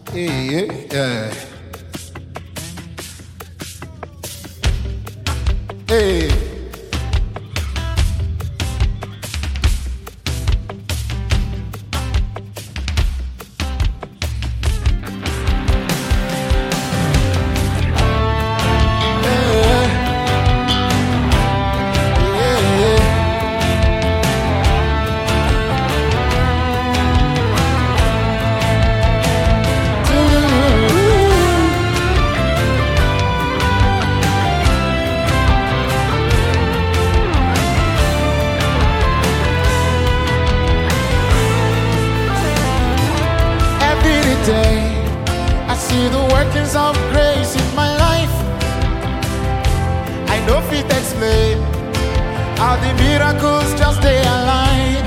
Yeah. Hey. I see the workings of grace in my life. I know fit explain how the miracles just they align.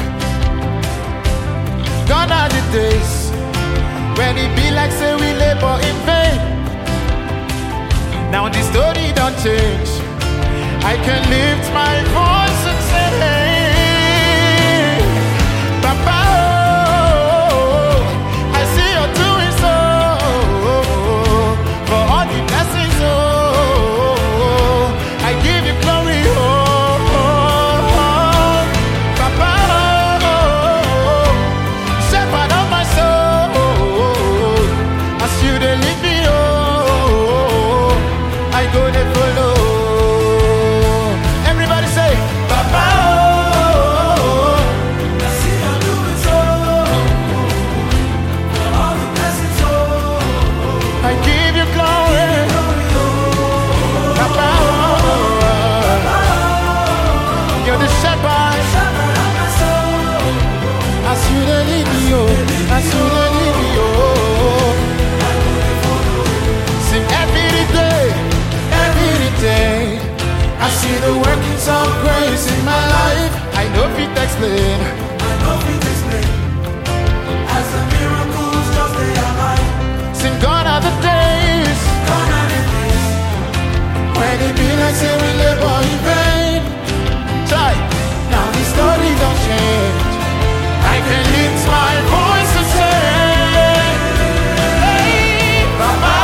Gone are the days when it be like say we labor in vain. Now the story don't change. I can lift my voice and say, hey, Papa. I see the workings of grace in my life. I know fit explain. As the miracles just they align. Sing gone are the days. When it be like say we labor in vain. Try. Now the story don't change. I can lift my voice and say, hey, Papa.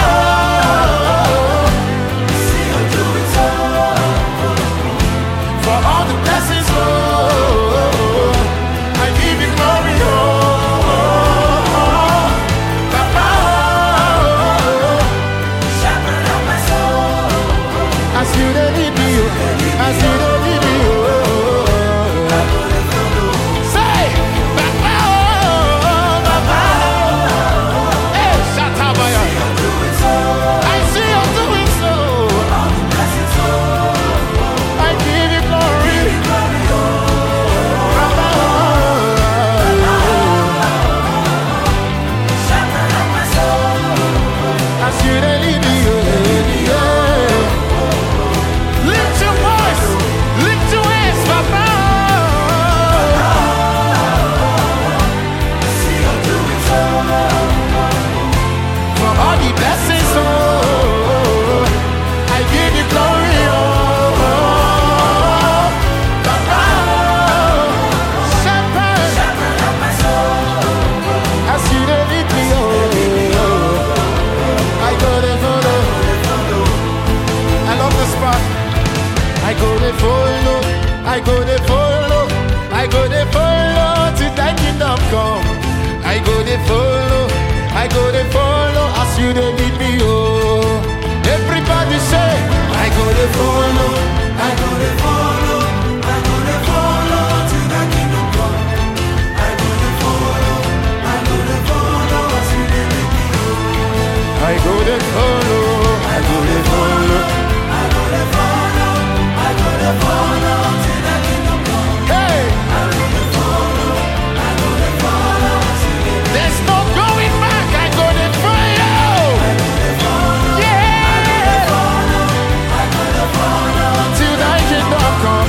You they lead me, oh. Everybody say, I go to follow, I go to follow, I go to follow till the kingdom come. I go to follow, I go to follow as you they lead me, oh. I go to follow, I go to follow, I go to follow, I go to follow till the kingdom come. Hey, I go to follow, I go to follow as you they lead me. There's no going back. I go to follow. Till thy kingdom come.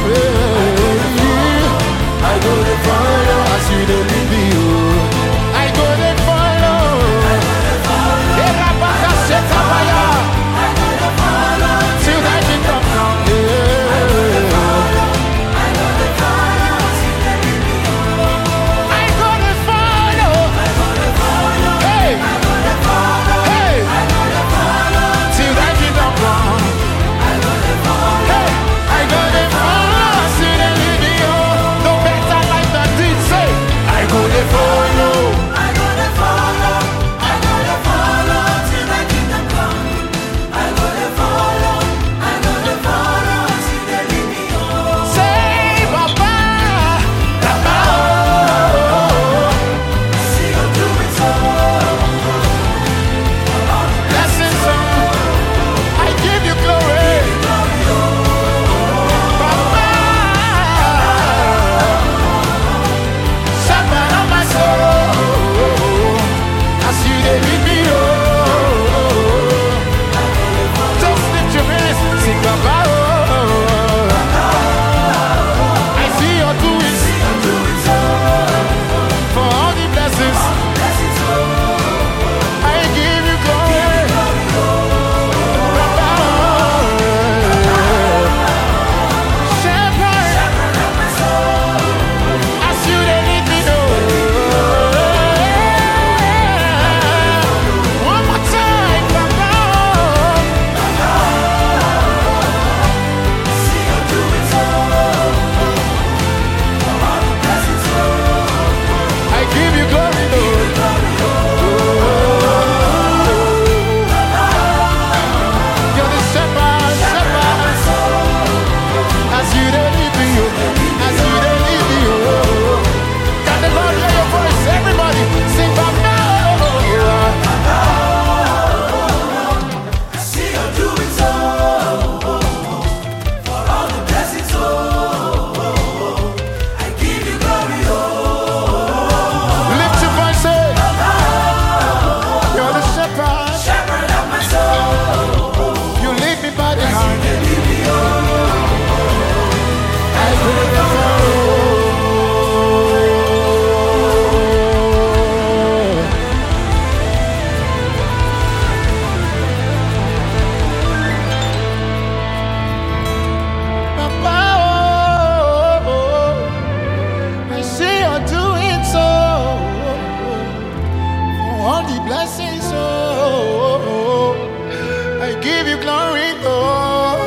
the blessings, oh, I give you glory, Lord.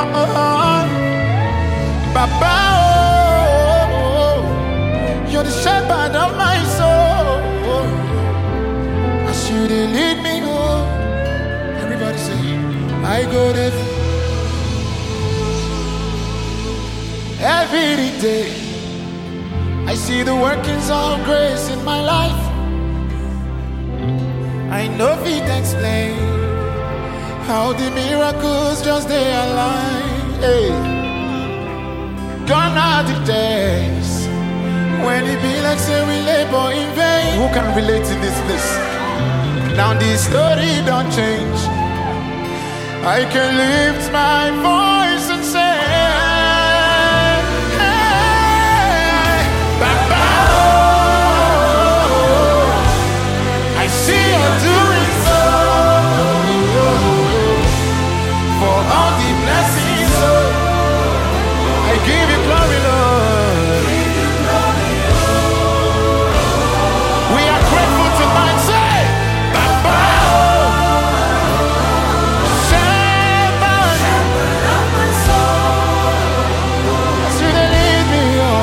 Baba, oh, you're the shepherd of my soul. As you dey lead me, oh, everybody say, I go there every day. I see the workings of grace in my life. I know it explain how the miracles just they align. Hey. Gone are the days when it be like say we labor in vain. Who can relate to this list? Now the story don't change. I can lift my voice and say, hey, Baba, I see you doing so for all the blessings. I give you glory, Lord. We are grateful tonight. Say, Baba, shepherd of my soul. As you lead me,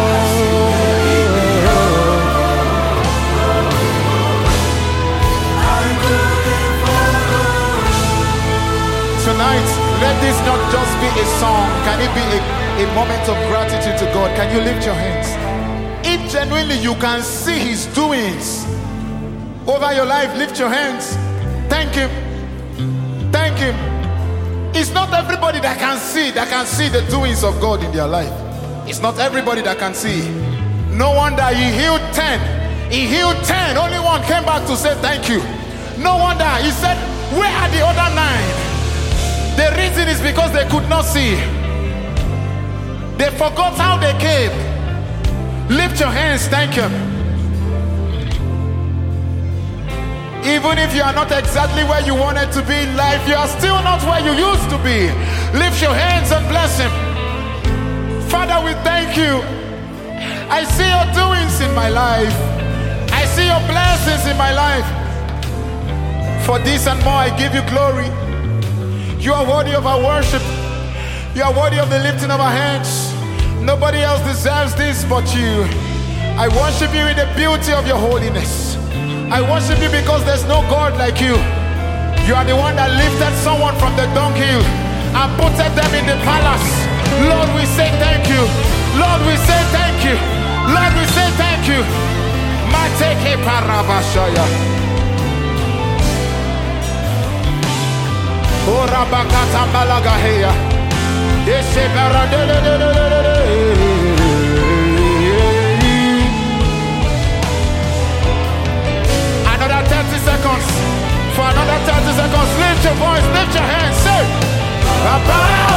tonight, let this not just be a song. Can it be a moment of gratitude to God? Can you lift your hands? If genuinely you can see His doings over your life, lift your hands. Thank Him. Thank Him. It's not everybody that can see the doings of God in their life. It's not everybody that can see. No wonder He healed 10. He healed 10. Only one came back to say thank you. No wonder He said, where are the other 9? The reason is because they could not see. They forgot how they came. Lift your hands, thank Him. Even if you are not exactly where you wanted to be in life, you are still not where you used to be. Lift your hands and bless Him. Father, we thank you. I see your doings in my life. I see your blessings in my life. For this and more, I give you glory. You are worthy of our worship. You are worthy of the lifting of our hands. Nobody else deserves this but you. I worship you in the beauty of your holiness. I worship you because there's no God like you. You are the one that lifted someone from the dunghill and put them in the palace. Lord, we say thank you. Lord, we say thank you. Lord, we say thank you. Mateke parabashaya. Ora bakata malagaheya. Dese another 30 seconds. For another 30 seconds, lift your voice, lift your hands, say, Baba.